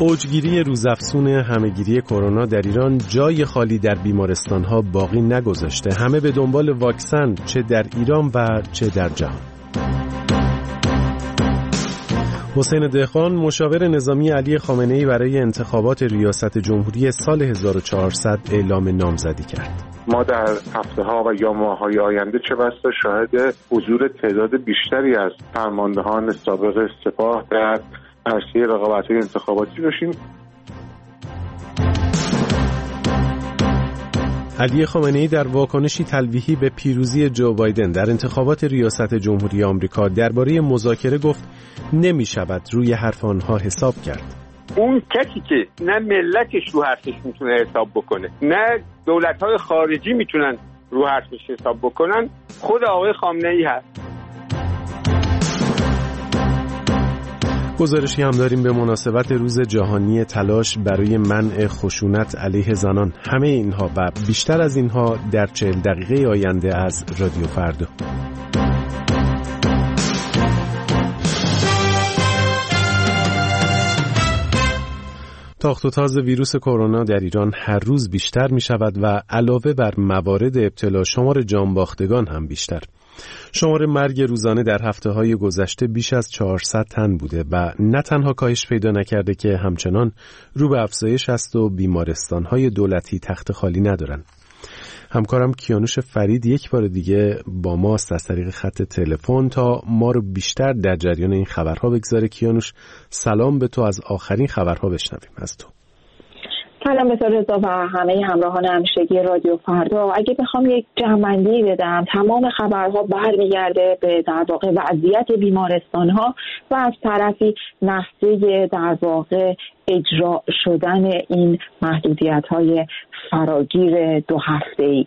اوجگیری روزافزون همهگیری کرونا در ایران جای خالی در بیمارستان‌ها باقی نگذاشته. همه به دنبال واکسن، چه در ایران و چه در جهان. حسین دهقان، مشاور نظامی علی خامنه‌ای، برای انتخابات ریاست جمهوری سال 1400 اعلام نامزدی کرد. ما در هفته‌ها و یا ماه‌های آینده چه بسا شاهد حضور تعداد بیشتری از فرماندهان سابق سپاه در عرصه رقابت‌های انتخاباتی باشیم. علی خامنه‌ای در واکنشی تلویحی به پیروزی جو بایدن در انتخابات ریاست جمهوری آمریکا درباره مذاکره گفت نمی‌شود روی حرف آنها حساب کرد. اون کسی که نه ملتش رو حرفش میتونه حساب بکنه، نه دولت‌های خارجی میتونن رو حرفش حساب بکنن، خود آقای خامنه‌ای هست. گزارشی هم داریم به مناسبت روز جهانی تلاش برای منع خشونت علیه زنان. همه اینها و بیشتر از اینها در 40 دقیقه آینده از رادیو فردا. تاخت و تاز ویروس کرونا در ایران هر روز بیشتر می شود و علاوه بر موارد ابتلا شمار جانباختگان هم بیشتر. شمار مرگ روزانه در هفته‌های گذشته بیش از 400 تن بوده و نه تنها کاهش پیدا نکرده که همچنان رو به افزایش است و بیمارستان‌های دولتی تخت خالی ندارن. همکارم کیانوش فرید یک بار دیگه با ماست از طریق خط تلفن تا ما رو بیشتر در جریان این خبرها بگذاره. کیانوش، سلام به تو، از آخرین خبرها بشنویم از تو. سلام به تو رضا و همه همراهان همیشگی رادیو فردا. اگه بخوام یک جمع‌بندی بدم، تمام خبرها برمیگرده به در واقع وضعیت بیمارستان‌ها و از طرفی نحوه در واقع اجرا شدن این محدودیت‌های فراگیر 2 هفته‌ای.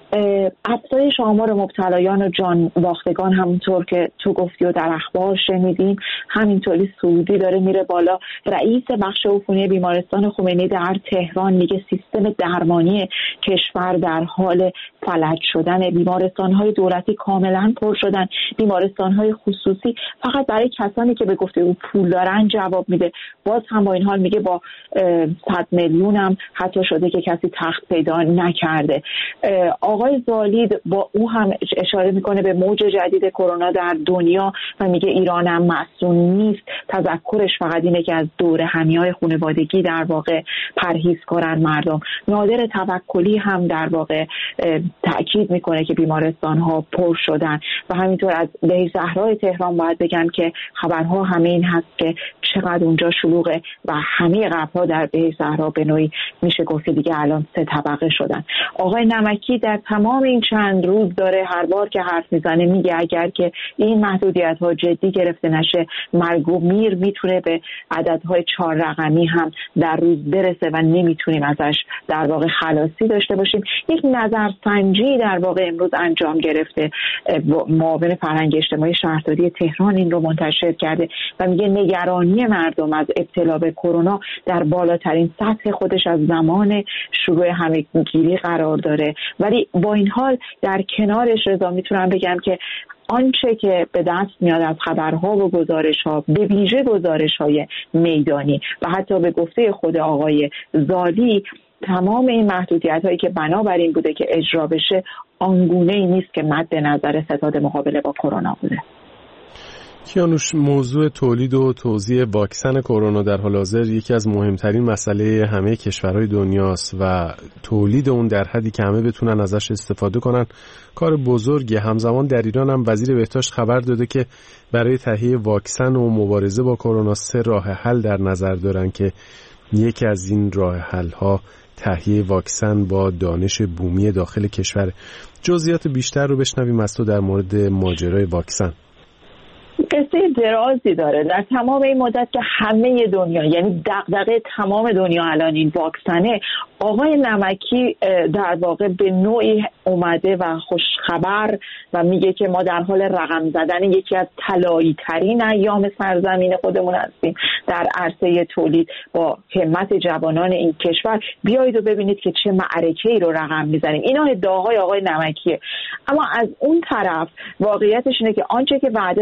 افزایش آمار مبتلایان و جان باختگان همونطور که تو گفتی و در اخبار شنیدیم همینطوری صعودی داره میره بالا. رئیس بخش عفونی بیمارستان خمینی در تهران میگه سیستم درمانی کشور در حال فلج شدن. بیمارستان‌های دولتی کاملا پر شدن. بیمارستان‌های خصوصی فقط برای کسانی که به گفته او پول دارن جواب میده. باز هم با این حال میگه با 100 میلیون هم حتی شده که کسی تخت پیدا نکرده. آقای زالید با او هم اشاره میکنه به موج جدید کرونا در دنیا و میگه ایران هم معصوم نیست. تذکرش فقط اینه که از دور همیای خانوادگی در واقع پرهیز کنن مردم. نادر توکلی هم در واقع تأکید میکنه که بیمارستان ها پر شدن و همینطور از بهشت زهرای تهران باید بگم که خبرها همه این هست که چقدر اونجا شلوغه و همه قبرها در بهشت زهرا به نوعی میشه گفت دیگه الان 3 طبقه شدن. آقای نمکی در تمام این چند روز داره هر بار که حرف میزنه میگه اگر که این محدودیت ها جدی گرفته نشه مرگ و میر میتونه به عددهای 4 رقمی هم در روز برسه و نمیتونیم ازش در واقع خلاصی داشته باشیم. یک نظرسنجی در واقع امروز انجام گرفته، معاون فرهنگ اجتماعی شهرداری تهران این رو منتشر کرده و میگه نگرانی مردم از ابتلا به کرونا در بالاترین سطح خودش از زمان شروع همهگیری قرار داره. ولی با این حال در کنارش رضا میتونم بگم که آنچه که به دست میاد از خبرها و گزارش‌ها، به ویژه گزارش‌های میدانی و حتی به گفته خود آقای زالی، تمام این محدودیت‌هایی که بنابراین بوده که اجرا بشه آنگونه‌ای نیست که مد نظر ستاد مقابله با کرونا بوده. کیانوش، موضوع تولید و توزیع واکسن کرونا در حال حاضر یکی از مهمترین مسئله همه کشورهای دنیاست و تولید اون در حدی که همه بتونن ازش استفاده کنن کار بزرگی. همزمان در ایران هم وزیر بهداشت خبر داده که برای تهیه واکسن و مبارزه با کرونا 3 راه حل در نظر دارن که یکی از این راه حل ها تهیه واکسن با دانش بومی داخل کشور. جزئیات بیشتر رو بشنویم از تو در مورد ماجرای واکسن. قصه درازی داره. در تمام این مدت که همه دنیا، یعنی دغدغه تمام دنیا الان این واکسنه، آقای نمکی در واقع به نوعی اومده و خوشخبر و میگه که ما در حال رقم زدن یکی از طلایی ترین ایام سرزمین خودمون هستیم در عرصه تولید. با همت جوانان این کشور بیایید و ببینید که چه معرکه‌ای رو رقم میزنیم. اینا ادعاهای آقای نمکیه. اما از اون طرف واقعیتش اینه که آنچه که وعده دادن از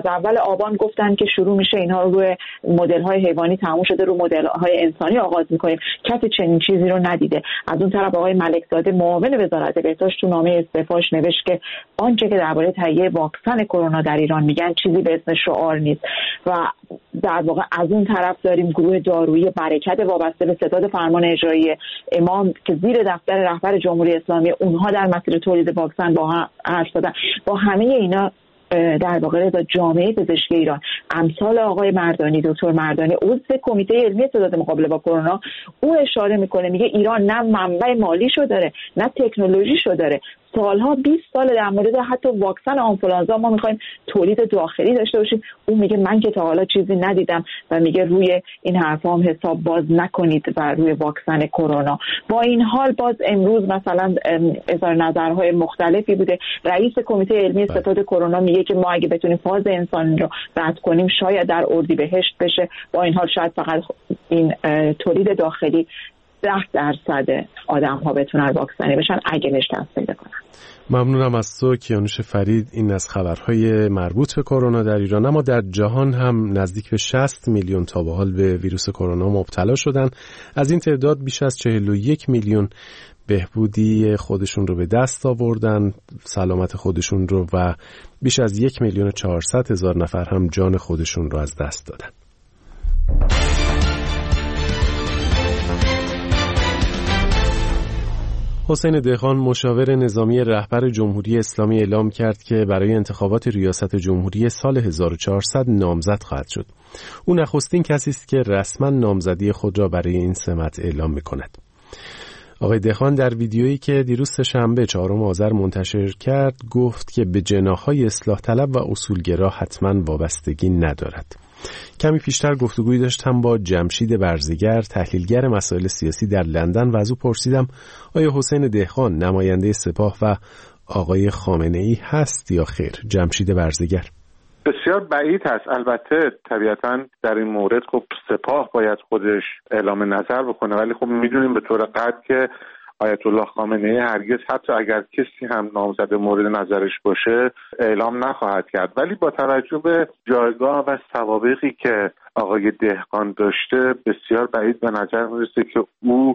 اول آبان گفتن که شروع میشه، اینها روی مدل‌های حیوانی تموم شده، رو مدل‌های انسانی آغاز می‌کنیم. کسی چنین چیزی رو ندیده. از اون طرف آقای ملکزاده معاون وزارت بهداشت تو نامه استعفاش نوشت که آنچه که درباره تهیه واکسن کرونا در ایران میگن چیزی به اسم شعار نیست و در واقع از اون طرف داریم گروه دارویی برکت وابسته به ستاد فرمان اجرایی امام که زیر دفتر رهبر جمهوری اسلامی اونها در مسیر تولید واکسن با هم حرف زدن. با همه اینا در واقع جامعه پزشکی ایران امثال آقای مردانی، دکتر مردانی عضو کمیته علمی ستاد مقابله با کرونا، او اشاره میکنه، میگه ایران نه منبع مالیشو داره نه تکنولوژیشو داره. سالها 20 سال در مورد حتی واکسن آنفولانزا ما میخوایم تولید داخلی داشته باشیم. اون میگه من که تا حالا چیزی ندیدم و میگه روی این حرفا هم حساب باز نکنید و روی واکسن کرونا. با این حال باز امروز مثلا اظهار نظرهای مختلفی بوده. رئیس کمیته علمی ستاد کرونا میگه که ما اگه بتونیم فاز انسانی رو رد کنیم شاید در اردیبهشت بشه. با این حال شاید فقط این تولید داخلی 10% آدم ها بتونن واکسنی بشن اگه بهش دست پیدا کنن. ممنونم از تو کیانوش فرید. این از خبرهای مربوط به کرونا در ایران. اما در جهان هم نزدیک به 60 میلیون تا به حال به ویروس کرونا مبتلا شدن. از این تعداد بیش از 41 میلیون بهبودی خودشون رو به دست آوردن، سلامت خودشون رو، و بیش از 1,400,000 نفر هم جان خودشون رو از دست دادن. حسین دهقان مشاور نظامی رهبر جمهوری اسلامی اعلام کرد که برای انتخابات ریاست جمهوری سال 1400 نامزد خواهد شد. او نخستین کسی است که رسما نامزدی خود را برای این سمت اعلام می‌کند. آقای دهقان در ویدیویی که دیروز سه‌شنبه 4 آذر منتشر کرد گفت که به جناح‌های اصلاح طلب و اصولگرا حتما وابستگی ندارد. کمی پیشتر گفتگویی داشتم با جمشید برزگر، تحلیلگر مسائل سیاسی در لندن، و از او پرسیدم آیا حسین دهقان نماینده سپاه و آقای خامنه‌ای هست یا خیر؟ جمشید برزگر: بسیار بعید هست. البته طبیعتاً در این مورد خب سپاه باید خودش اعلام نظر بکنه، ولی خب میدونیم به طور قطع که آیت الله خامنه‌ای هرگز حتی اگر کسی هم نامزد مورد نظرش باشه اعلام نخواهد کرد. ولی با توجه به جایگاه و سوابقی که آقای دهقان داشته بسیار بعید به نظر میرسه که او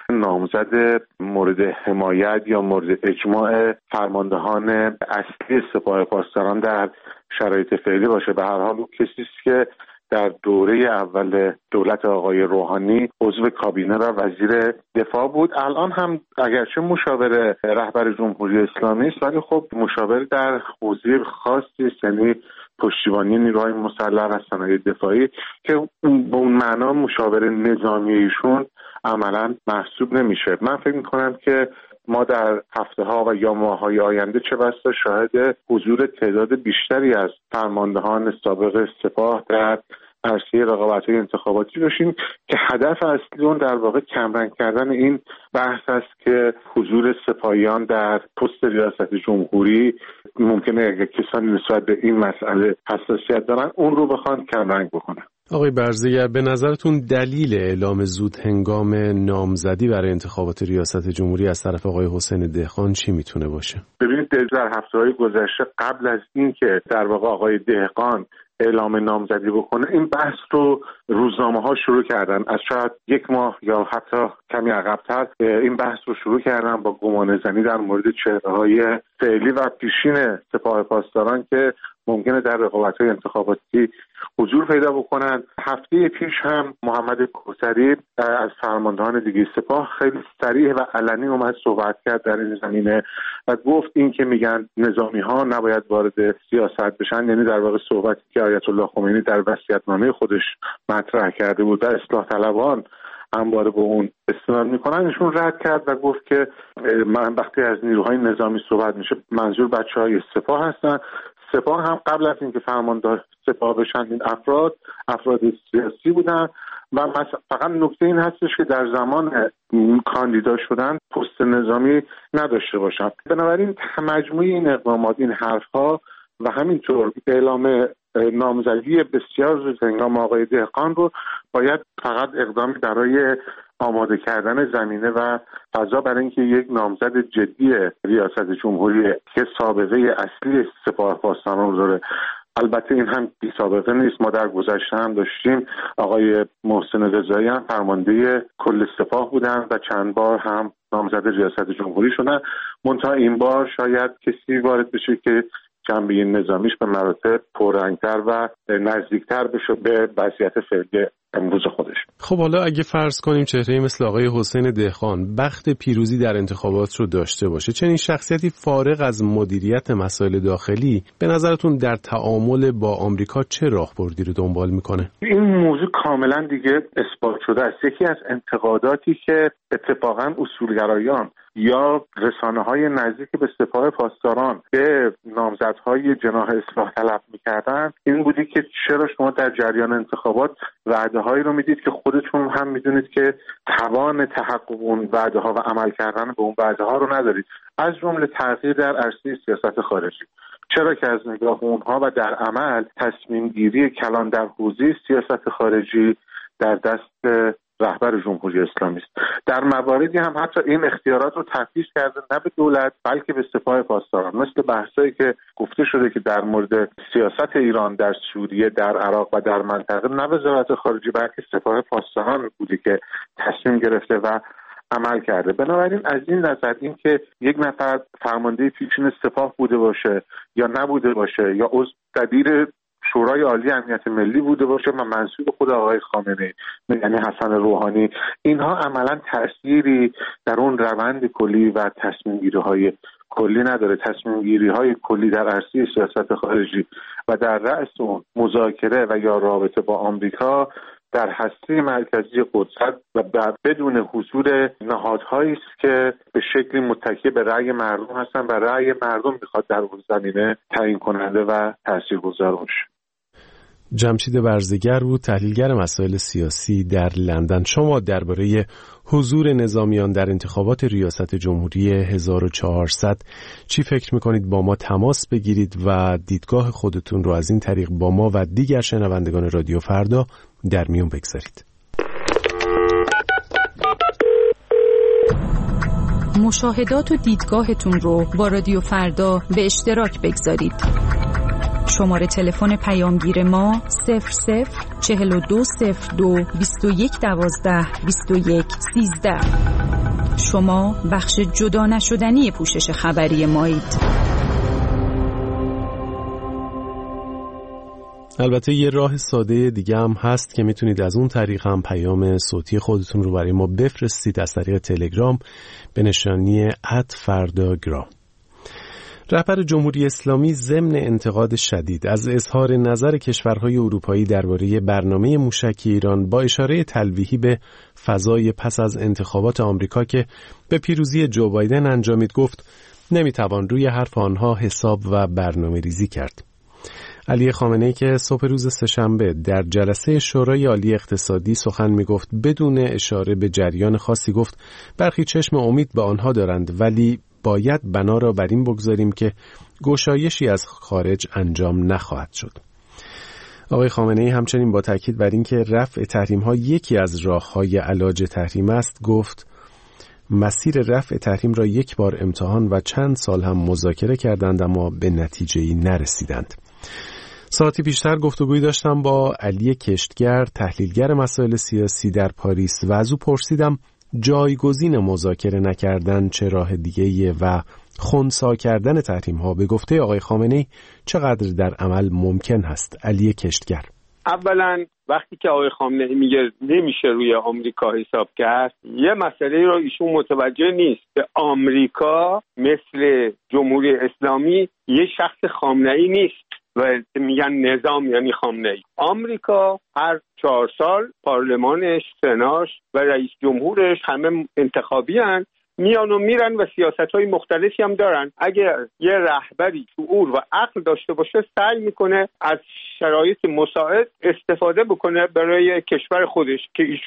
نامزد مورد حمایت یا مورد اجماع فرماندهان اصلی سپاه پاسداران در شرایط فعلی باشه. به هر حال او کسی است که در دوره اول دولت آقای روحانی عضو کابینه و وزیر دفاع بود. الان هم اگرچه مشاور رهبر جمهوری اسلامی است ولی خب مشاور در حوزه خاصی است، یعنی پشتیبانی نیروهای مسلح و صنایع دفاعی، که به اون معنا مشاور نظامی ایشون عملاً محسوب نمیشه. من فکر می‌کنم که ما در هفته‌ها و یا ماه‌های آینده چه بسا شاهد حضور تعداد بیشتری از فرماندهان سابق سپاه در عرصه رقابت‌های انتخاباتی باشیم که هدف اصلی اون در واقع کمرنگ کردن این بحث است که حضور سپاهیان در پست ریاست جمهوری ممکنه اگر کسانی نسبت به این مسئله حساسیت دارن اون رو بخوان کمرنگ بکنن. آقای برزگر، به نظرتون دلیل اعلام زود هنگام نامزدی برای انتخابات ریاست جمهوری از طرف آقای حسین دهقان چی میتونه باشه؟ ببینید در هفته‌های گذشته قبل از این که در واقع آقای دهقان اعلام نامزدی بکنه این بحث رو روزنامه‌ها شروع کردن. از شاید 1 ماه یا حتی کمی عقب‌تر این بحث رو شروع کردن با گمانه‌زنی در مورد چهره‌های فعلی و پیشین سپاه پاسداران که ممکنه در رقابت‌های انتخاباتی حضور پیدا بکنن. هفته پیش هم محمد کوثری از فرماندهان دیگه سپاه خیلی صریح و علنی اومد صحبت کرد در این زمینه و گفت این که میگن نظامی‌ها نباید وارد سیاست بشن، یعنی در واقع صحبتی که آیت الله خمینی در وصیت‌نامه خودش مطرح کرده بود در اصلاح طلبان همواره به اون استناد میکنن، ایشون رد کرد و گفت که من وقتی از نیروهای نظامی صحبت میشه منظور بچه‌های سپاه هستن. سپاه هم قبل از اینکه فرمانده سپاه بشن این افراد سیاسی بودن و فقط نکته این هستش که در زمان کاندیدا شدن پست نظامی نداشته باشن. بنابراین مجموعه این اقدامات، این حرفها و همینطور اعلام نامزدی بسیار زود هنگام آقای دهقان رو باید فقط اقدامی برای آماده کردن زمینه و فضا برای اینکه یک نامزد جدی ریاست جمهوری که سابقه اصلی سپاه پاسداران رو داره البته این هم بی سابقه نیست، ما در گذشته هم داشتیم. آقای محسن رضایی هم فرمانده کل سپاه بودن و چند بار هم نامزد ریاست جمهوری شدن. منتها این بار شاید کسی وارد بشه که جنبه نظامیش به مراتب پررنگتر و نزدیکتر بشه به وضعیت فعلی امروز خودش. خب حالا اگه فرض کنیم چهره‌ای مثل آقای حسین دهقان بخت پیروزی در انتخابات رو داشته باشه، چنین شخصیتی فارغ از مدیریت مسائل داخلی به نظرتون در تعامل با آمریکا چه راهبردی رو دنبال میکنه؟ این موضوع کاملا دیگه اثبات شده است. یکی از انتقاداتی که اتفاقا اصولگرایان یا رسانه‌های نزدیک به سپاه پاسداران به نامزدهای جناح اصلاح طلب می‌کردن این بودی که چرا شما در جریان انتخابات وعده‌هایی رو میدید که خودتون هم میدونید که توان تحقق اون وعده‌ها و عمل کردن به اون وعده‌ها رو ندارید، از جمله تغییر در عرصه سیاست خارجی. چرا که از نگاه اونها و در عمل تصمیم گیری کلان در حوزه سیاست خارجی در دست رهبر جمهوری اسلامی است. در مواردی هم حتی این اختیارات رو تفویض کرده نه به دولت بلکه به سپاه پاسداران، مثل بحثایی که گفته شده که در مورد سیاست ایران در سوریه، در عراق و در منطقه نه وزارت خارجه بلکه سپاه پاسداران بوده که تصمیم گرفته و عمل کرده. بنابراین از این نظر این که یک نفر فرمانده پیشین سپاه بوده باشه یا نبوده باشه یا عضو دبیر شورای عالی امنیت ملی بوده باشه و منسوب خود آقای خامنه‌ای یعنی حسن روحانی، اینها عملا تأثیری در اون روند کلی و تصمیم گیری های کلی نداره. تصمیم گیری های کلی در عرصه سیاست خارجی و در رأس اون مذاکره و یا رابطه با آمریکا در هسته مرکزی قدرت و بدون حضور نهادهایی است که به شکلی متکی به رأی مردم هستن و رأی مردم میخواد در اون زمینه تعیین کننده و تاثیرگذار باشه. جمشید برزگر بود، تحلیلگر مسائل سیاسی در لندن. شما درباره حضور نظامیان در انتخابات ریاست جمهوری 1400 چی فکر میکنید؟ با ما تماس بگیرید و دیدگاه خودتون رو از این طریق با ما و دیگر شنوندگان رادیو فردا در میون بگذارید. مشاهدات و دیدگاهتون رو با رادیو فردا به اشتراک بگذارید. شماره تلفن پیامگیر ما 00420221122113. شما بخش جدا نشدنی پوشش خبری مایید. البته یه راه ساده دیگه هم هست که میتونید از اون طریق هم پیام صوتی خودتون رو برای ما بفرستید از طریق تلگرام به نشانی @فرداگرام. رهبر جمهوری اسلامی ضمن انتقاد شدید از اظهار نظر کشورهای اروپایی درباره برنامه موشکی ایران با اشاره تلویحی به فضای پس از انتخابات آمریکا که به پیروزی جو بایدن انجامید گفت نمیتوان روی حرف آنها حساب و برنامه ریزی کرد. علی خامنه‌ای که صبح روز سه‌شنبه در جلسه شورای عالی اقتصادی سخن میگفت بدون اشاره به جریان خاصی گفت برخی چشم امید به آنها دارند ولی باید بنا را بر این بگذاریم که گشایشی از خارج انجام نخواهد شد. آقای خامنه‌ای همچنین با تاکید بر اینکه رفع تحریم‌ها یکی از راه‌های علاج تحریم است گفت مسیر رفع تحریم را یک بار امتحان و چند سال هم مذاکره کردند اما به نتیجه‌ای نرسیدند. ساعتی پیشتر گفتگویی داشتم با علی کشتگر، تحلیلگر مسائل سیاسی در پاریس و از او پرسیدم جایگزین مذاکره نکردن چه راه دیگه‌ایه و خنثی کردن تحریم‌ها به گفته آقای خامنه‌ای چقدر در عمل ممکن هست؟ علی کشتگر: اولا وقتی که آقای خامنه‌ای میگه نمیشه روی آمریکا حساب کرد، یه مسئله رو ایشون متوجه نیست. به آمریکا مثل جمهوری اسلامی یه شخص خامنه‌ای نیست و میگن نظام یعنی خامنه‌ای. آمریکا هر 4 سال پارلمانش، سناش و رئیس جمهورش همه انتخابی هن، میان و میرن و سیاست‌های مختلفی هم دارن. اگر یه رهبری شعور و عقل داشته باشه سعی میکنه از شرایط مساعد استفاده بکنه برای کشور خودش که ایشون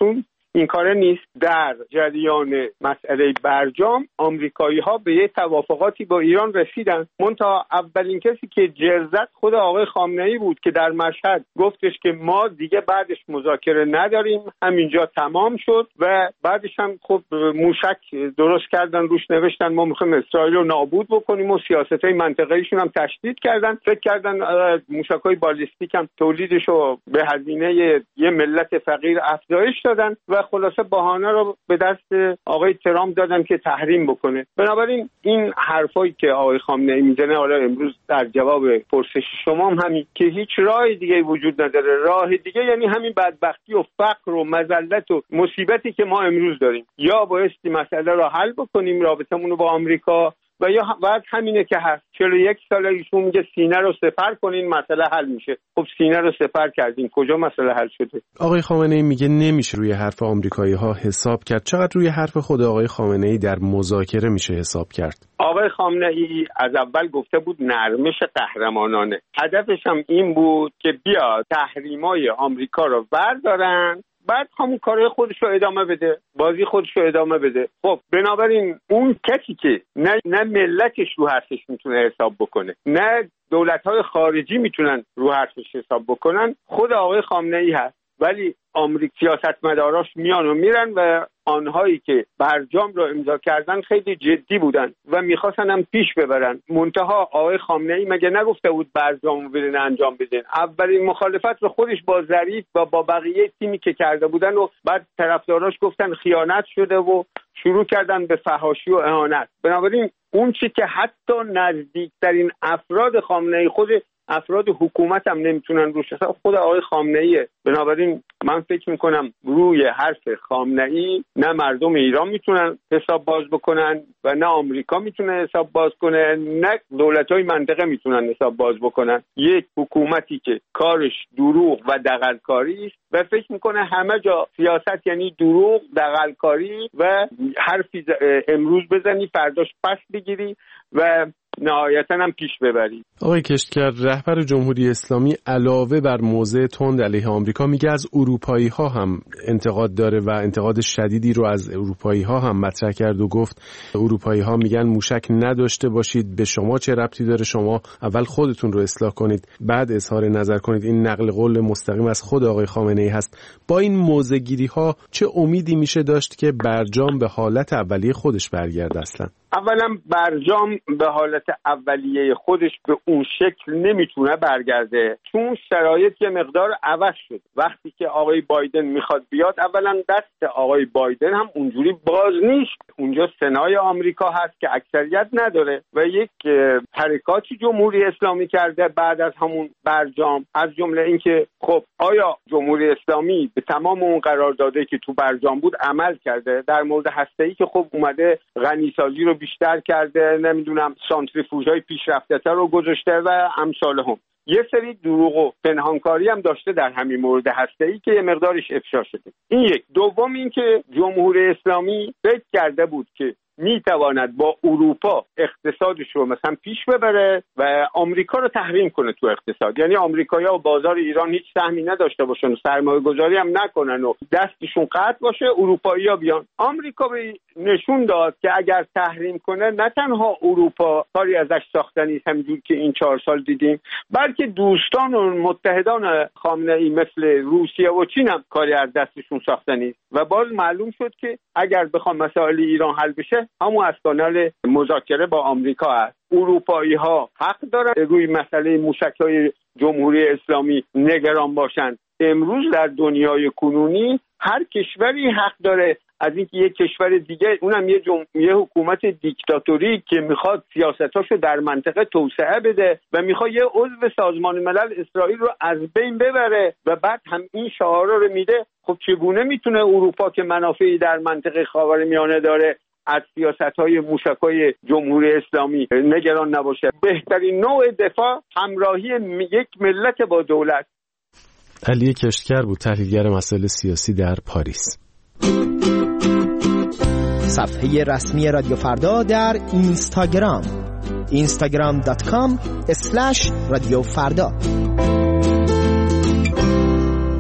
این کار نیست. در جریان مسئله برجام آمریکایی‌ها به یه توافقاتی با ایران رسیدن، منتها اولین کسی که جرزت خود آقای خامنه‌ای بود که در مشهد گفتش که ما دیگه بعدش مذاکره نداریم، همینجا تمام شد. و بعدش هم خب موشک درست کردن، روش نوشتن ما میخوایم اسرائیل رو نابود بکنیم و سیاست‌های منطقه‌ایشون هم تشدید کردن. فکر کردن موشک‌های بالستیک هم تولیدش رو به هزینه یه ملت فقیر افزایش دادن و خلاصه بهانه رو به دست آقای ترامپ دادن که تحریم بکنه. بنابراین این حرفایی که آقای خامنه‌ای میزنه حالا امروز در جواب پرسش شما هم همین که هیچ راه دیگه وجود نداره. راه دیگه یعنی همین بدبختی و فقر و مذلت و مصیبتی که ما امروز داریم. یا بایستی مسئله رو حل بکنیم، رابطمون رو با آمریکا، و یا بعد همینه که هست. 41 ساله ایشون میگه سینه رو سپر کنین مسئله حل میشه. خب سینه رو سپر کردین، کجا مسئله حل شده؟ آقای خامنه‌ای میگه نمیشه روی حرف آمریکایی‌ها حساب کرد. چقدر روی حرف خود آقای خامنه‌ای در مذاکره میشه حساب کرد؟ آقای خامنه‌ای از اول گفته بود نرمش قهرمانانه. هدفش هم این بود که بیا تحریمای آمریکا رو بردارن، بعد همون کارهای خودش رو ادامه بده، بازی خودش رو ادامه بده. خب بنابراین اون کسی که نه ملتش رو حرفش میتونه حساب بکنه، نه دولت‌های خارجی میتونن رو حرفش حساب بکنن، خود آقای خامنه‌ای هست. ولی سیاستمداراش میان و میرن و آنهایی که برجام رو امضا کردن خیلی جدی بودن و میخواستن هم پیش ببرن. منتها آقای خامنه‌ای مگه نگفته بود برجام رو برین انجام بدین؟ اولین مخالفت رو خودش با ظریف و با بقیه تیمی که کرده بودن و بعد طرفداراش گفتن خیانت شده و شروع کردن به فحاشی و اهانت. بنابراین اون چی که حتی نزدیکترین افراد خامنه‌ای، خود افراد حکومت هم نمیتونن روش حساب، خود آقای خامنه‌ایه. بنابراین من فکر میکنم روی حرف خامنه‌ای نه مردم ایران میتونن حساب باز بکنن و نه آمریکا میتونه حساب باز کنه، نه دولت‌های منطقه میتونن حساب باز بکنن. یک حکومتی که کارش دروغ و دغل‌کاری است و فکر میکنه همه جا سیاست یعنی دروغ، دغل‌کاری و حرفی امروز بزنی فرداش پس بگیری و نهایتاً هم پیش ببرید. آقای کشتگر، رهبر جمهوری اسلامی علاوه بر موضع تند علیه آمریکا میگه از اروپایی‌ها هم انتقاد داره و انتقاد شدیدی رو از اروپایی‌ها هم مطرح کرد و گفت اروپایی‌ها میگن موشک نداشته باشید، به شما چه ربطی داره؟ شما اول خودتون رو اصلاح کنید بعد اظهار نظر کنید. این نقل قول مستقیم از خود آقای خامنه‌ای هست. با این موضع‌گیری‌ها چه امیدی میشه داشت که برجام به حالت اولیه خودش برگرده؟ اصلا اولا برجام به حالت اولیه خودش به اون شکل نمیتونه برگرده، چون شرایط یه مقدار عوض شد. وقتی که آقای بایدن میخواد بیاد، اولا دست آقای بایدن هم اونجوری باز نیست. اونجا سنای آمریکا هست که اکثریت نداره و یک حرکاتی جمهوری اسلامی کرده بعد از همون برجام، از جمله اینکه خب آیا جمهوری اسلامی به تمام اون قراردادی که تو برجام بود عمل کرده؟ در مورد هسته‌ای که خب اومده غنیسازی رو بیشتر کرده، نمیدونم سانتریفوژهای پیشرفته‌تر رو گذاشته و امثال هم. یه سری دروغ و پنهانکاری هم داشته در همین مورد هسته‌ای که یه مقدارش افشا شده. این یک. دوم این که جمهوری اسلامی فکر کرده بود که میتواند با اروپا اقتصادش رو مثلا پیش ببره و آمریکا رو تحریم کنه تو اقتصاد. یعنی آمریکایی‌ها و بازار ایران هیچ سهمی نداشته باشن، سرمایه گذاری هم نکنن و دستشون قطع باشه، اروپایی‌ها بیان. آمریکا به نشون داد که اگر تحریم کنه نه تنها اروپا کاری ازش ساختنی است همونجور که این 4 سال دیدیم، بلکه دوستان و متحدان خامنه‌ای مثل روسیه و چین هم کاری از دستشون ساختنی است. و باز معلوم شد که اگر بخوام مسائل ایران حل بشه، همون از کانال مذاکره با آمریکا است. اروپایی‌ها حق دارن روی مسئله موشک‌های جمهوری اسلامی نگران باشن. امروز در دنیای کنونی هر کشوری حق داره از اینکه یک کشور دیگه، اونم یه حکومت دیکتاتوری که میخواد سیاستاشو در منطقه توسعه بده و میخواد یه عضو سازمان ملل اسرائیل رو از بین ببره و بعد هم این شعارا رو میده، خب چگونه میتونه اروپا که منافعی در منطقه خاورمیانه داره از سیاست‌های موشک‌های جمهوری اسلامی نگران نباشه؟ بهترین نوع دفاع همراهی یک ملت با دولت. علی کشتگر بود، تحلیلگر مسائل سیاسی در پاریس. صفحه رسمی رادیو فردا در اینستاگرام instagram.com/رادیو فردا.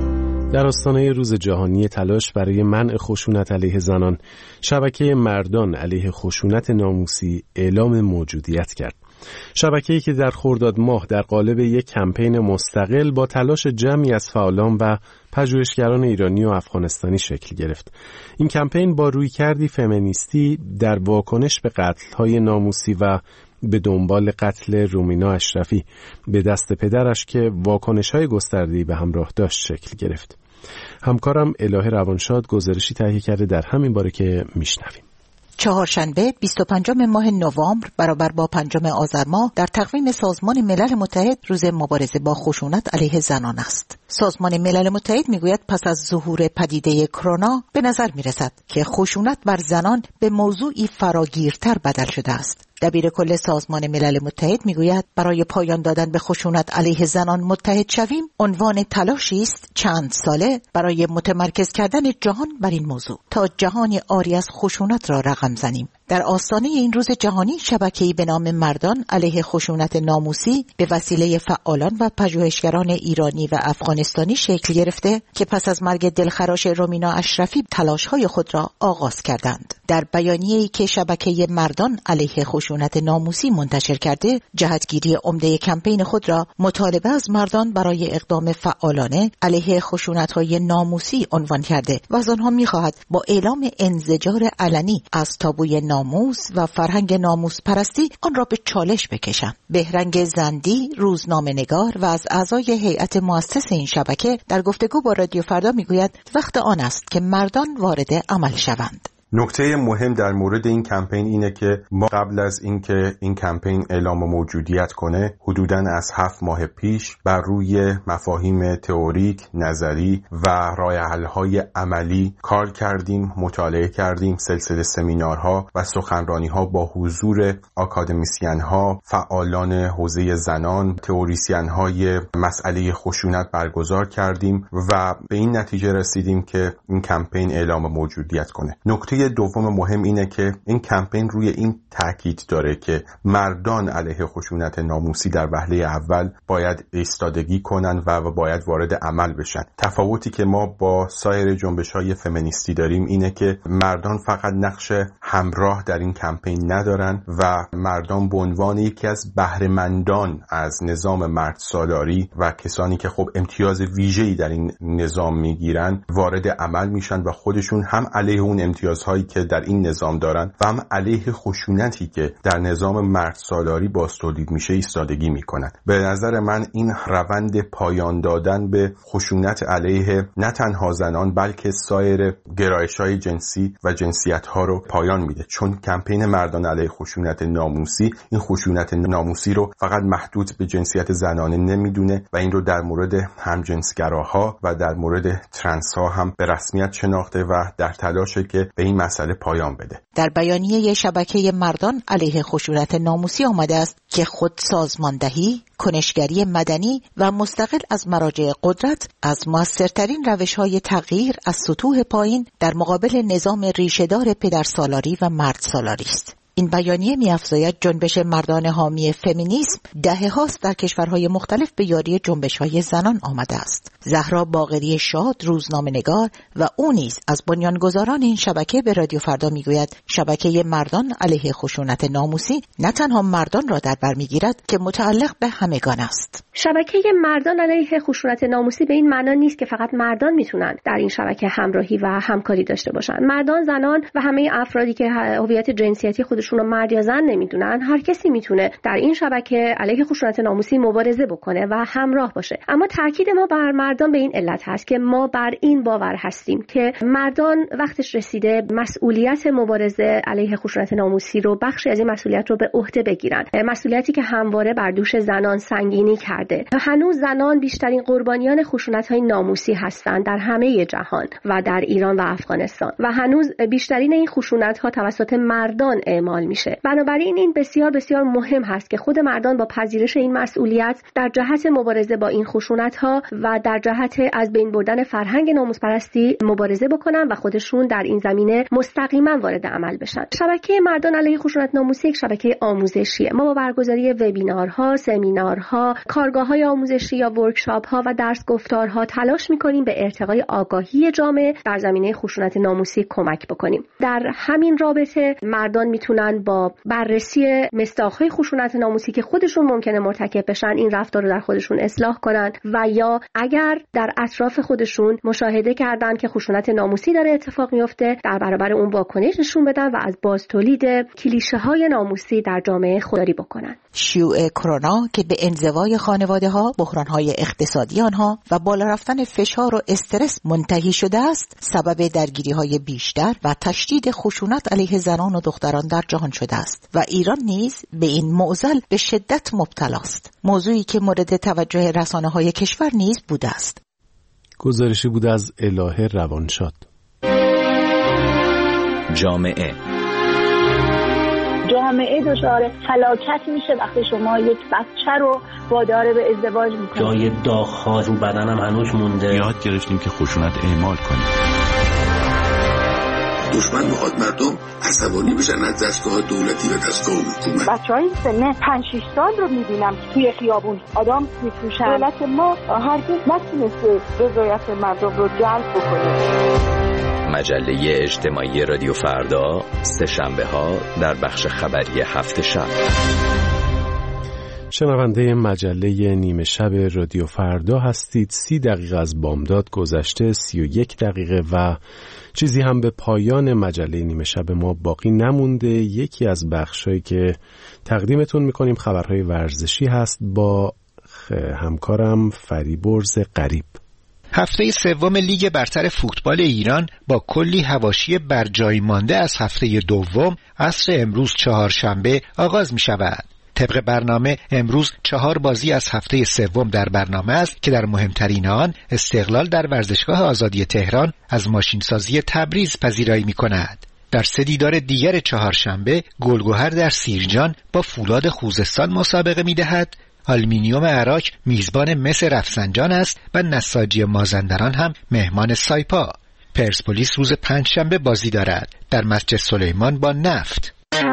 در آستانه روز جهانی تلاش برای منع خشونت علیه زنان، شبکه مردان علیه خشونت ناموسی اعلام موجودیت کرد. شبکه‌ای که در خرداد ماه در قالب یک کمپین مستقل با تلاش جمعی از فعالان و پژوهشگران ایرانی و افغانستانی شکل گرفت. این کمپین با رویکردی فمینیستی در واکنش به قتل‌های ناموسی و به دنبال قتل رومینا اشرفی به دست پدرش که واکنش‌های گسترده‌ای به همراه داشت شکل گرفت. همکارم الهه روانشاد گزارشی تهیه کرده در همین باره که میشنویم. چهارشنبه 25 ماه نوامبر برابر با 5 آذر ماه در تقویم سازمان ملل متحد روز مبارزه با خشونت علیه زنان است. سازمان ملل متحد میگوید پس از ظهور پدیده کرونا به نظر میرسد که خشونت بر زنان به موضوعی فراگیرتر بدل شده است. دبیر کل سازمان ملل متحد میگوید برای پایان دادن به خشونت علیه زنان متحد شویم عنوان تلاشی است چند ساله برای متمرکز کردن جهان بر این موضوع تا جهانی عاری از خشونت را رقم زنیم. در آستانه این روز جهانی شبکه‌ای به نام مردان علیه خشونت ناموسی به وسیله فعالان و پژوهشگران ایرانی و افغانستانی شکل گرفته که پس از مرگ دلخراش رومینا اشرفی تلاش‌های خود را آغاز کردند. در بیانیه‌ای که شبکه مردان علیه خشونت ناموسی منتشر کرده، جهتگیری عمده کمپین خود را مطالبه از مردان برای اقدام فعالانه علیه خشونت‌های ناموسی عنوان کرده و از آنها می‌خواهد با اعلام انزجار علنی از تابوی ناموس و فرهنگ ناموس پرستی آن را به چالش بکشند. بهرنگ زندی، روزنامه‌نگار و از اعضای هیئت مؤسس این شبکه در گفتگو با رادیو فردا میگوید وقت آن است که مردان وارد عمل شوند. نکته مهم در مورد این کمپین اینه که ما قبل از اینکه این کمپین اعلام موجودیت کنه حدوداً از 7 ماه پیش بر روی مفاهیم تئوریک، نظری و راه‌حل‌های عملی کار کردیم، مطالعه کردیم، سلسله سمینارها و سخنرانی‌ها با حضور آکادمیسین‌ها، فعالان حوزه زنان، تئوریسین‌های مسئله خشونت برگزار کردیم و به این نتیجه رسیدیم که این کمپین اعلام موجودیت کنه. نکته دوم مهم اینه که این کمپین روی این تاکید داره که مردان علیه خشونت ناموسی در وهله اول باید ایستادگی کنن و باید وارد عمل بشن. تفاوتی که ما با سایر جنبش‌های فمینیستی داریم اینه که مردان فقط نقش همراه در این کمپین ندارن و مردان به عنوان یکی از بهره‌مندان از نظام مرد سالاری و کسانی که خب امتیاز ویژه‌ای در این نظام میگیرن وارد عمل میشن و خودشون هم علیه اون امتیازهایی که در این نظام دارن و هم علیه خشونتی که در نظام مرد سالاری باز تولید میشه ایستادگی میکنن. به نظر من این روند پایان دادن به خشونت علیه نه تنها زنان بلکه سایر گرایش‌های جنسی و جنسیت‌ها رو پایان میده، چون کمپین مردان علیه خشونت ناموسی این خشونت ناموسی رو فقط محدود به جنسیت زنانه نمیدونه و این رو در مورد همجنسگراها و در مورد ترنس‌ها هم به رسمیت شناخته و در تلاشه که به این مسئله پایان بده. در بیانیه شبکه مردان علیه خشونت ناموسی آمده است که خود سازماندهی، کنشگری مدنی و مستقل از مراجع قدرت از موثرترین روش‌های تغییر از سطوح پایین در مقابل نظام ریشه‌دار پدرسالاری و مرد سالاری است. این بیانیه می‌افزاید جنبش مردان حامی فمینیسم دهه‌هاست در کشورهای مختلف به یاری جنبش‌های زنان آمده است. زهرا باقری شاد، روزنامه‌نگار و او نیز از بنیانگذاران این شبکه به رادیو فردا میگوید شبکه مردان علیه خشونت ناموسی نه تنها مردان را در بر میگیرد که متعلق به همگان است. شبکه مردان علیه خشونت ناموسی به این معنا نیست که فقط مردان میتونن در این شبکه همراهی و همکاری داشته باشن. مردان، زنان و همه افرادی که هویت جنسیتی خودشون رو مرد یا زن نمیدونن، هر کسی میتونه در این شبکه علیه خشونت ناموسی مبارزه بکنه و همراه باشه. اما تاکید ما بر مردان به این علت هست که ما بر این باور هستیم که مردان وقتش رسیده مسئولیت مبارزه علیه خشونت ناموسی رو، بخشی از این مسئولیت رو به عهده بگیرن. مسئولیتی که همواره بر دوش زنان سنگینی کرده. هنوز زنان بیشترین قربانیان خشونت‌های ناموسی هستند در همه جهان و در ایران و افغانستان و هنوز بیشترین این خشونت‌ها توسط مردان اعمال اعمال میشه. بنابراین این بسیار بسیار مهم هست که خود مردان با پذیرش این مسئولیت در جهت مبارزه با این خشونت‌ها و در جهت از بین بردن فرهنگ ناموس‌پرستی مبارزه بکنن و خودشون در این زمینه مستقیما وارد عمل بشن. شبکه مردان علیه خشونت ناموسی یک شبکه آموزشیه. ما با برگزاری وبینارها، سمینارها، کارگاه‌های آموزشی یا ورکشاپ‌ها و درس گفتارها تلاش می‌کنیم به ارتقای آگاهی جامعه در زمینه خشونت ناموسی کمک بکنیم. در همین رابطه مردان میتونن با بررسی مصداق‌های خشونت ناموسی که خودشون ممکنه مرتکب بشن این رفتار رو در خودشون اصلاح کنن و یا اگر در اطراف خودشون مشاهده کردن که خشونت ناموسی داره اتفاق میفته در برابر اون واکنش نشون بدن و از بازتولید کلیشه‌های ناموسی در جامعه خودداری بکنن. شیوع کرونا که به انزوای خانواده‌ها، بحران‌های اقتصادی آنها و بالا رفتن فشار و استرس منتهی شده است، سبب درگیری‌های بیشتر و تشدید خشونت علیه زنان و دختران در جهان شده است و ایران نیز به این معضل به شدت مبتلا است. موضوعی که مورد توجه رسانه‌های کشور نیز بوده است. گزارشی بود از الهه روانشاد. جامعه دچار فلاکت میشه وقتی شما یک بچه رو وادار به ازدواج میکنید. جای داغ‌ها رو بدنم هنوز مونده. یاد گرفتیم که خشونت اعمال کنیم. دشمن میخواد مردم عصبانی بشن از دستگاه دولتی و دستگاه حکومت. بچهای سن 5-6 سال رو میبینم توی خیابون آدم میفروشن. دولت ما هرگز نتونسته رضایت مردم رو جلب بکنه. مجله اجتماعی رادیو فردا سه شنبه ها در بخش خبری هفت شب. شنونده مجله نیمه شب رادیو فردا هستید. 30 دقیقه از بامداد گذشته، 31 دقیقه و چیزی هم به پایان مجله نیمه شب ما باقی نمونده. یکی از بخشایی که تقدیمتون میکنیم خبرهای ورزشی هست با همکارم فریبرز غریب. هفته سوم لیگ برتر فوتبال ایران با کلی حواشی بر جای مانده از هفته دوم عصر امروز چهارشنبه آغاز می شود. طبق برنامه امروز 4 بازی از هفته سوم در برنامه است که در مهمترین آن استقلال در ورزشگاه آزادی تهران از ماشینسازی تبریز پذیرایی می کند. در 3 دیدار دیگر چهارشنبه گلگهر در سیرجان با فولاد خوزستان مسابقه می دهد. آلومینیوم عراق میزبان مس رفسنجان است و نساجی مازندران هم مهمان سایپا. پرسپولیس روز پنجشنبه بازی دارد در مسجد سلیمان با نفت.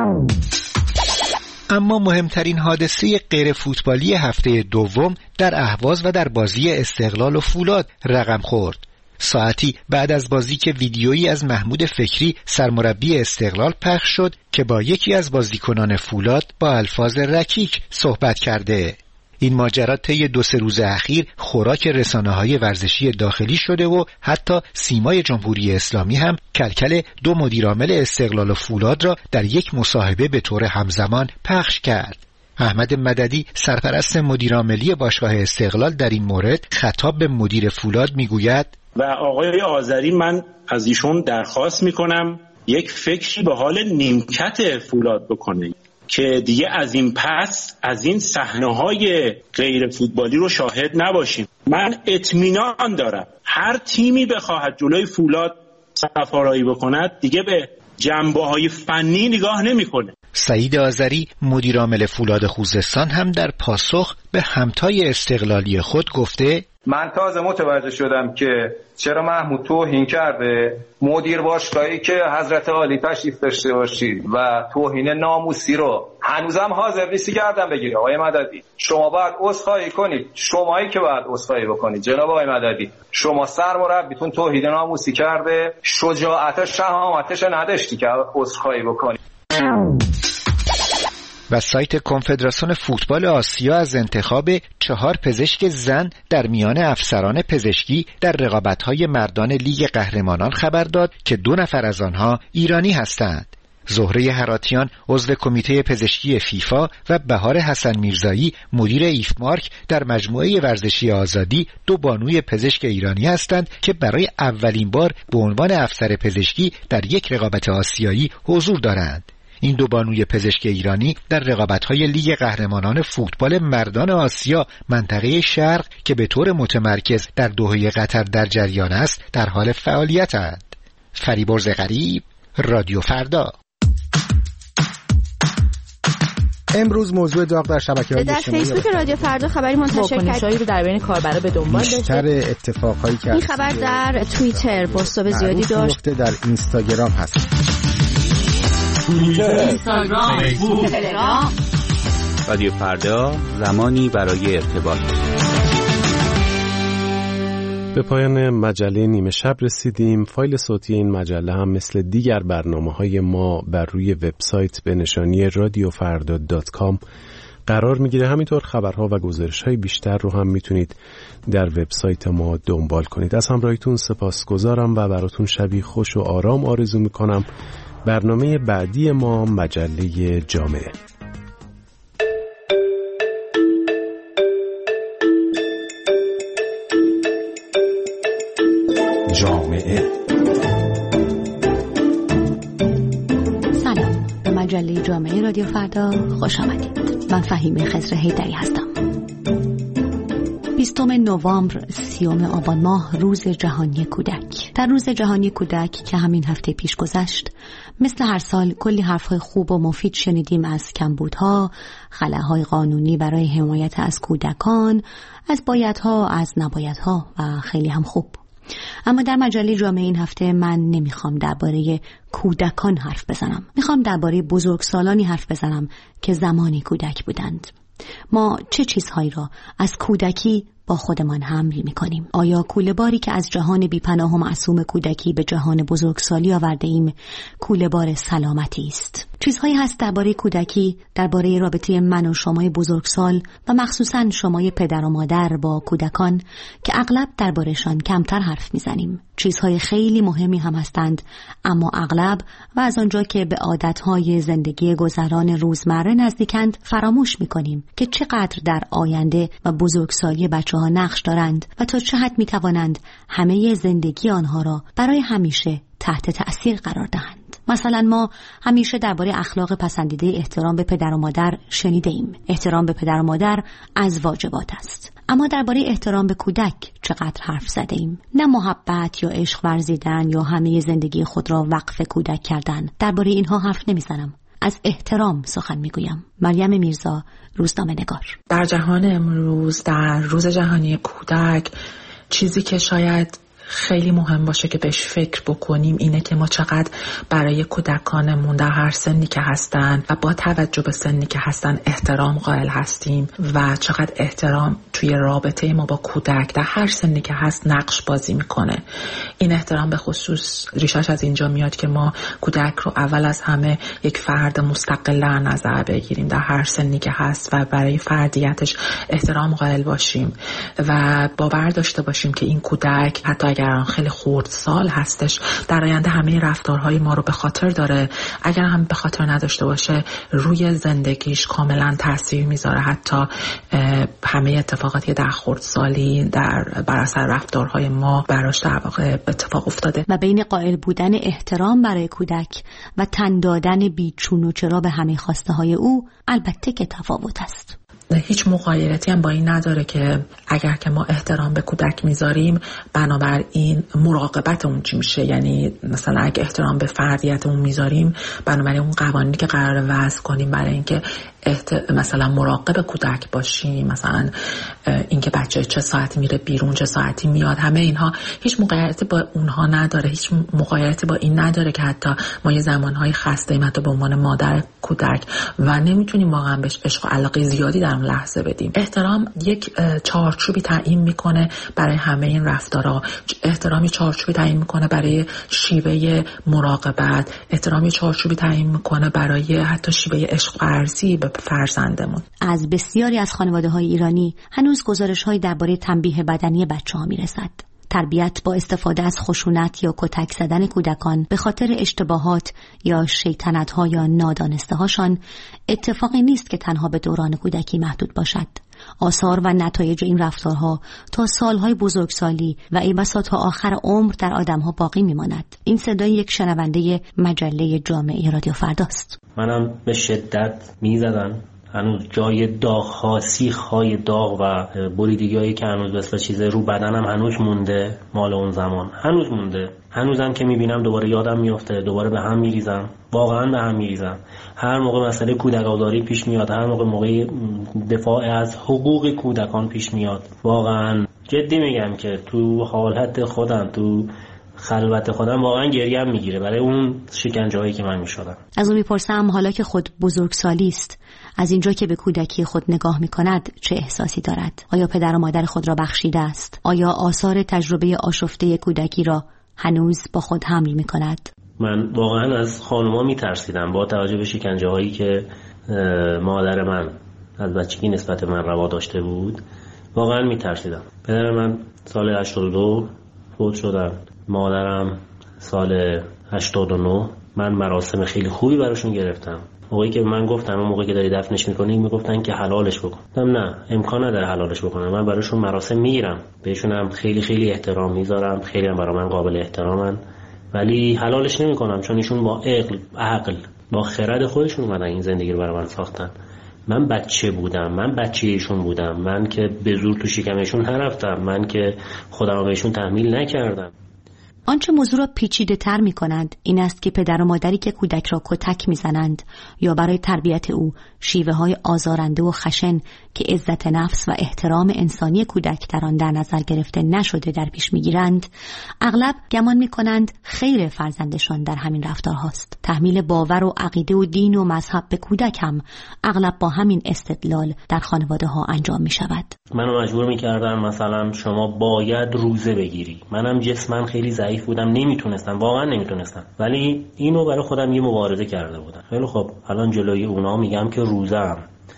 اما مهمترین حادثه غیر فوتبالی هفته دوم در اهواز و در بازی استقلال و فولاد رقم خورد. ساعتی بعد از بازی که ویدیویی از محمود فکری سرمربی استقلال پخش شد که با یکی از بازیکنان فولاد با الفاظ رکیک صحبت کرده. این ماجرا طی 2-3 روز اخیر خوراک رسانه‌های ورزشی داخلی شده و حتی سیمای جمهوری اسلامی هم کلکل 2 مدیرعامل استقلال و فولاد را در یک مصاحبه به طور همزمان پخش کرد. احمد مددی سرپرست مدیرعاملی باشگاه استقلال در این مورد خطاب به مدیر فولاد میگوید و آقای آذری من از ایشون درخواست میکنم یک فکری به حال نیمکت فولاد بکنه که دیگه از این پس از این صحنه‌های غیر فوتبالی رو شاهد نباشیم. من اطمینان دارم هر تیمی بخواهد جلوی فولاد سفارایی بکند دیگه به جنبه‌های فنی نگاه نمی‌کنه. سعید آذری مدیرعامل فولاد خوزستان هم در پاسخ به همتای استقلالی خود گفته من تازه متوجه شدم که چرا محمود توهین کرده مدیر باشگاهی که حضرت عالی تشریف داشته باشید و توهین ناموسی رو هنوزم حاضر نیستی گردن بگیری. آقای مددی شما باید عذرخواهی کنید، شمایی که باید عذرخواهی بکنید. جناب آقای مددی شما سرمربیتون توهین ناموسی کرده، شجاعت شهامتش نداشتی که عذرخواهی بکنید. و سایت کنفدراسیون فوتبال آسیا از انتخاب 4 پزشک زن در میان افسران پزشکی در رقابت‌های مردان لیگ قهرمانان خبر داد که 2 نفر از آنها ایرانی هستند. زهره هراتیان عضو کمیته پزشکی فیفا و بهار حسن میرزایی مدیر ایفمارک در مجموعه ورزشی آزادی 2 بانوی پزشک ایرانی هستند که برای اولین بار به عنوان افسر پزشکی در یک رقابت آسیایی حضور دارند. این 2 بانوی پزشک ایرانی در رقابت‌های لیگ قهرمانان فوتبال مردان آسیا منطقه شرق که به طور متمرکز در دوحه قطر در جریان است در حال فعالیت‌اند. فریبرز غریب، رادیو فردا. امروز موضوع داغ در شبکه‌های در اجتماعی فیسبوک رادیو فردا خبری منتشر واکنشایی رو در بین کاربرا به دنبال داشته. بیشتر اتفاقایی که این خبر در توییتر بازتاب زیادی داشت. در اینستاگرام هست. اینستاگرام، فیسبوک، تلگرام. رادیو فردا، زمانی برای ارتباط. به پایان مجله نیمه شب رسیدیم. فایل صوتی این مجله هم مثل دیگر برنامه‌های ما بر روی وبسایت به نشانی radiofarda.com قرار میگیره. همینطور خبرها و گزارش‌های بیشتر رو هم میتونید در وبسایت ما دنبال کنید. از همراهیتون سپاسگزارم و براتون شبی خوش و آرام آرزو میکنم. برنامه بعدی ما مجله جامعه. سلام، به مجله جامعه رادیو فردا خوش آمدید. من فهیم خضر حیدری هستم. 20 نوامبر 30 آبان ماه روز جهانی کودک. در روز جهانی کودک که همین هفته پیش گذشت، مثل هر سال کلی حرفهای خوب و مفید شنیدیم از کمبودها، خلاهای قانونی برای حمایت از کودکان، از بایدها، از نبایدها و خیلی هم خوب. اما در مجله جامعه این هفته من نمیخوام درباره کودکان حرف بزنم. میخوام درباره بزرگسالانی حرف بزنم که زمانی کودک بودند. ما چه چیزهایی را از کودکی با خودمان حمل می‌کنیم؟ آیا کوله‌باری که از جهان بی‌پناه و معصوم کودکی به جهان بزرگسالی آورده ایم کوله‌بار سلامتی است؟ چیزهایی هست درباره کودکی، درباره رابطه من و شمای بزرگسال و مخصوصاً شمای پدر و مادر با کودکان که اغلب درباره‌شان کمتر حرف می‌زنیم. چیزهای خیلی مهمی هم هستند، اما اغلب و از آنجا که به عادتهای زندگی گذران روزمره نزدیکند فراموش می‌کنیم که چقدر در آینده و بزرگسالی بچه‌ها نقش دارند و تا چه حد می‌توانند همه زندگی آنها را برای همیشه تحت تأثیر قرار دهند. مثلا ما همیشه درباره اخلاق پسندیده احترام به پدر و مادر شنیده ایم. احترام به پدر و مادر از واجبات است. اما درباره احترام به کودک چقدر حرف زده ایم؟ نه محبت یا عشق ورزیدن یا همه زندگی خود را وقف کودک کردن. درباره اینها حرف نمیزنم. از احترام سخن میگویم. مریم میرزا، روزنامه‌نگار. در جهان امروز، در روز جهانی کودک، چیزی که شاید خیلی مهم باشه که بهش فکر بکنیم اینه که ما چقدر برای کودکانمون در هر سنی که هستن و با توجه به سنی که هستن احترام قائل هستیم و چقدر احترام توی رابطه ما با کودک در هر سنی که هست نقش بازی میکنه. این احترام به خصوص ریشش از اینجا میاد که ما کودک رو اول از همه یک فرد مستقل در نظر بگیریم در هر سنی که هست و برای فردیتش احترام قائل باشیم و باور داشته باشیم که این کودک حتی اگر خیلی خردسال هستش در آینده همه رفتارهای ما رو به خاطر داره. اگر هم به خاطر نداشته باشه روی زندگیش کاملا تاثیر میذاره. حتی همه اتفاقاتی در خردسالی بر اثر رفتارهای ما براش در واقع اتفاق افتاده. و بین قائل بودن احترام برای کودک و تن دادن بیچون و چرا به همه خواسته های او البته که تفاوت است. هیچ مغایرتی هم با این نداره که اگر که ما احترام به کودک میذاریم بنابراین مراقبت اون چی میشه. یعنی مثلا اگه احترام به فردیت اون میذاریم بنابراین اون قوانینی که قراره وضع کنیم برای اینکه مثلا مراقب کودک باشیم، مثلا اینکه بچه چه ساعتی میره بیرون چه ساعتی میاد، همه اینها هیچ مغایرتی با اونها نداره. هیچ مغایرتی با این نداره که حتی ما یه زمانهای خسته ایم حتی به عنوان مادر کودک و نمیتونیم واقعا بهش عشق و علاقه زیادی در اون لحظه بدیم. احترام یک چارچوبی تعیین میکنه برای همه این رفتارها. احترامی چارچوبی تعیین میکنه برای شیوه مراقبت، احترامی چارچوبی تعیین میکنه برای حتی شیوه عشق ورزی به فرزندمون. از بسیاری از خانواده‌های ایرانی هنوز گزارش‌هایی درباره تنبیه بدنی بچه‌ها میرسد. تربیت با استفاده از خشونت یا کتک زدن کودکان به خاطر اشتباهات یا شیطنت‌ها یا نادانسته‌هاشان اتفاقی نیست که تنها به دوران کودکی محدود باشد. آثار و نتایج این رفتارها تا سالهای بزرگسالی و ای بسا تا آخر عمر در آدم‌ها باقی می‌ماند. این صدای یک شنونده مجله جامعه رادیو فرداست. منم به شدت می‌زدن هنوز جای داغ، سیخ‌های داغ و بریدگی‌هایی که هنوز مثل چیز رو بدنم هنوز مونده، مال اون زمان هنوز مونده. هنوزم که میبینم دوباره یادم میفته، دوباره به هم میریزم، واقعا به هم میریزم. هر موقع مسئله کودک آزاری پیش میاد، هر موقع دفاع از حقوق کودکان پیش میاد، واقعا جدی میگم که تو حالت خودم، تو خلوت خودم واقعا گریم میگیره برای اون شکنجه‌هایی که من میشدم. از اون میپرسم حالا که خود بزرگسالی است، از اینجا که به کودکی خود نگاه میکند چه احساسی دارد؟ آیا پدر و مادر خود را بخشیده است؟ آیا آثار تجربه آشفته کودکی را هنوز با خود حمل میکند؟ من واقعا از خانوما میترسیدم با توجه به شکنجه‌هایی که مادر من از بچگی نسبت من روا داشته بود. واقعا میترسیدم. پدر من سال 82 فوت شدن، مادرم سال 89. من مراسم خیلی خوبی براشون گرفتم. موقعی که من گفتم، اون موقعی که داری دفنش میکنی میگفتن که حلالش بکن. نه، امکان نداره حلالش بکنم. من براشون مراسم میگیرم، بهشون هم خیلی خیلی احترام میذارم، خیلی هم برای من قابل احترامن، ولی حلالش نمیکنم چون ایشون با عقل با خرد خودشون اومدن این زندگی رو برای من ساختن. من بچه بودم، من بچه ایشون بودم، من که به زور تو شکمشون نرفتم، من که خودم رو بهشون تحمیل نکردم. آنچه موضوع را پیچیده تر می کند این است که پدر و مادری که کودک را کتک می زنند یا برای تربیت او شیوه های آزارنده و خشن که عزت نفس و احترام انسانی کودک در آن در نظر گرفته نشده در پیش می گیرند، اغلب گمان می کنند خیر فرزندشان در همین رفتارهاست. تحمیل باور و عقیده و دین و مذهب به کودک هم اغلب با همین استدلال در خانواده ها انجام می شود. منو مجبور می کردن مثلا شما باید روزه بگیری. منم جسمم خیلی ضعیف بودم، نمیتونستم، واقعا نمیتونستم، ولی اینو برای خودم یه مبارزه کرده بودم. خیلی خب الان جلوی اونا میگم که روزم،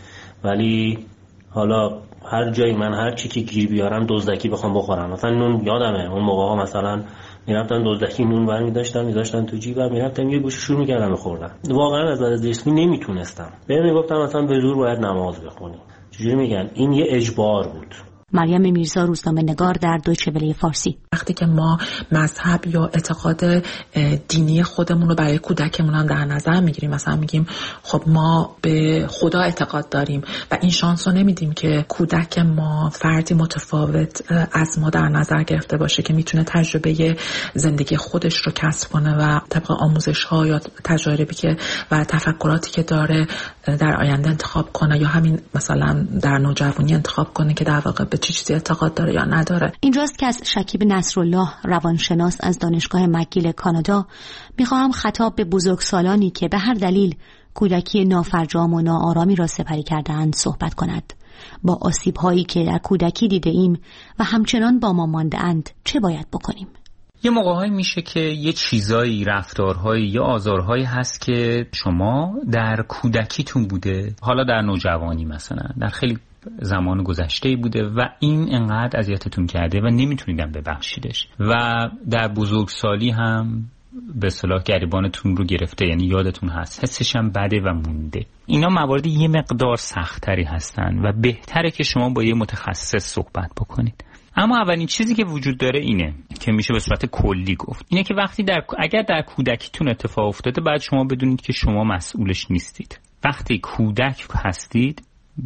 ولی حالا هر جایی من هر چی که گیر بیارم دزدکی بخوام بخورم. مثلا نون یادمه اون موقع ها مثلا میرفتن دزدکی نون برمی داشتن تو جیبم، میرفتم یه گوشه شروع میکردم بخوردم. واقعا از نظر جسمی نمیتونستم. بهم میگفتن مثلا به زور باید نماز بخونی. چجوری میگن؟ این یه اجبار بود. مریم میرزا، روزنامه نگار در دویچه وله فارسی. وقتی که ما مذهب یا اعتقاد دینی خودمون رو برای کودکمون هم در نظر میگیریم، مثلا میگیم خب ما به خدا اعتقاد داریم و این شانس رو نمیدیم که کودک ما فردی متفاوت از ما در نظر گرفته باشه که میتونه تجربه زندگی خودش رو کسب کنه و طبق آموزش ها یا تجاربی که و تفکراتی که داره در آینده انتخاب کنه، یا همین مثلا در نوجوانی انتخاب کنه که در واقع به چه چیزی اعتقاد داره یا نداره. اینجاست که از شکیب نصرالله، روانشناس از دانشگاه مکگیل کانادا، میخواهم خطاب به بزرگسالانی که به هر دلیل کودکی نافرجام و ناآرامی را سپری کرده‌اند صحبت کند. با آسیب‌هایی که در کودکی دیده ایم و همچنان با ما مانده‌اند چه باید بکنیم؟ یه موقع‌هایی میشه که یه چیزایی، رفتارهایی یا آزارهایی هست که شما در کودکیتون بوده، حالا در نوجوانی مثلا در خیلی زمان گذشته بوده و این انقدر اذیتتون کرده و نمیتونیدم ببخشیدش و در بزرگسالی هم به اصطلاح گریبانتون رو گرفته، یعنی یادتون هست، حسش هم بده و مونده. اینا موارد یه مقدار سخت‌تری هستن و بهتره که شما با یه متخصص صحبت بکنید. اما اولین چیزی که وجود داره اینه که میشه به صورت کلی گفت، اینه که وقتی اگر در کودکیتون اتفاق افتاده باید شما بدونید که شما مسئولش نیستید. وقتی کودک هستید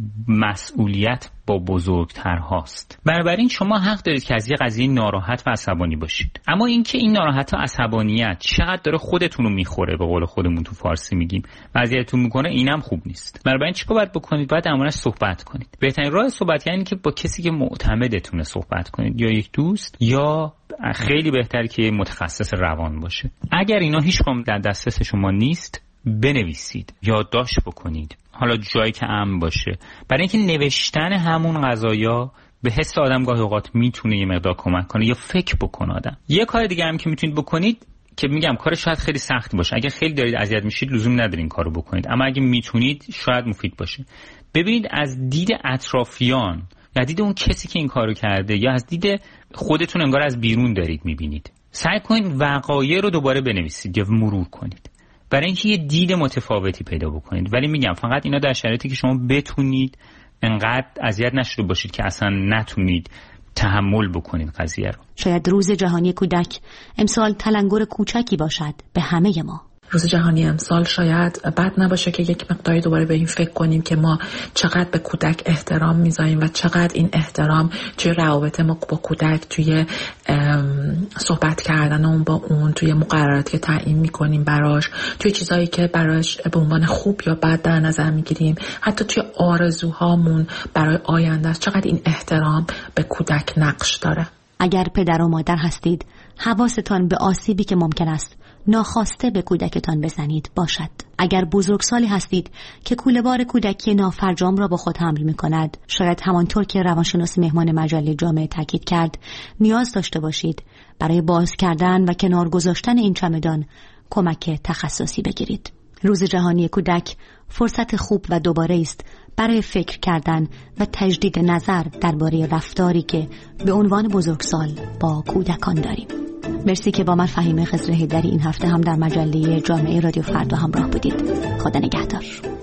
مسئولیت با بزرگتر هاست. بنابراین شما حق دارید که از یه قضیه ناراحت و عصبانی باشید، اما اینکه این ناراحت و عصبانیت چقدر داره خودتون رو میخوره، به قول خودمون تو فارسی میگیم، اذیتتون میکنه، اینم خوب نیست. بنابراین چیکار باید بکنید؟ باید امروز صحبت کنید. بهترین راه صحبت یعنی که با کسی که معتمدتونه صحبت کنید، یا یک دوست، یا خیلی بهتره که متخصص روان باشه. اگر اینا هیچ کدوم در دسترس شما نیست، بنویسید، یادداشت بکنید، حالا جایی که امن باشه، برای اینکه نوشتن همون قضایا به حس آدم گاهی اوقات میتونه یه مقدار کمک کنه یا فکر بکنه آدم. یه کار دیگه هم که میتونید بکنید که میگم کار شاید خیلی سخت باشه، اگه خیلی دارید اذیت میشید لزوم نداره این کارو بکنید، اما اگه میتونید شاید مفید باشه. ببینید از دید اطرافیان یا دید اون کسی که این کارو کرده یا از دید خودتون انگار از بیرون دارید میبینید، سعی کنید وقایع رو دوباره بنویسید یا مرور کنید برای اینکه یه دید متفاوتی پیدا بکنید. ولی میگم فقط اینا در شرایطی که شما بتونید انقدر اذیت نشده باشید که اصلا نتونید تحمل بکنید قضیه رو. شاید روز جهانی کودک امسال تلنگر کوچکی باشد به همه ما. روز جهانی امسال شاید بد نباشه که یک مقداری دوباره به این فکر کنیم که ما چقدر به کودک احترام میذاریم و چقدر این احترام توی روابط ما با کودک، توی صحبت کردن با اون، توی مقرراتی که تعیین میکنیم براش، توی چیزایی که براش به عنوان خوب یا بد در نظر میگیریم، حتی توی آرزوهامون برای آینده، چقدر این احترام به کودک نقش داره. اگر پدر و مادر هستید، حواستان به آسیبی که ممکن است ناخواسته به کودکتان بزنید باشد. اگر بزرگسالی هستید که کوله‌بار کودکی نافرجام را با خود حمل می‌کند، شاید همانطور که روانشناس مهمان مجله جامعه تاکید کرد، نیاز داشته باشید برای باز کردن و کنار گذاشتن این چمدان کمک تخصصی بگیرید. روز جهانی کودک فرصت خوب و دوباره است برای فکر کردن و تجدید نظر درباره رفتاری که به عنوان بزرگسال با کودکان داریم. مرسی که با من فهیمه خضر حیدری این هفته هم در مجله جامعه رادیو فردا همراه بودید. خدا نگهدار.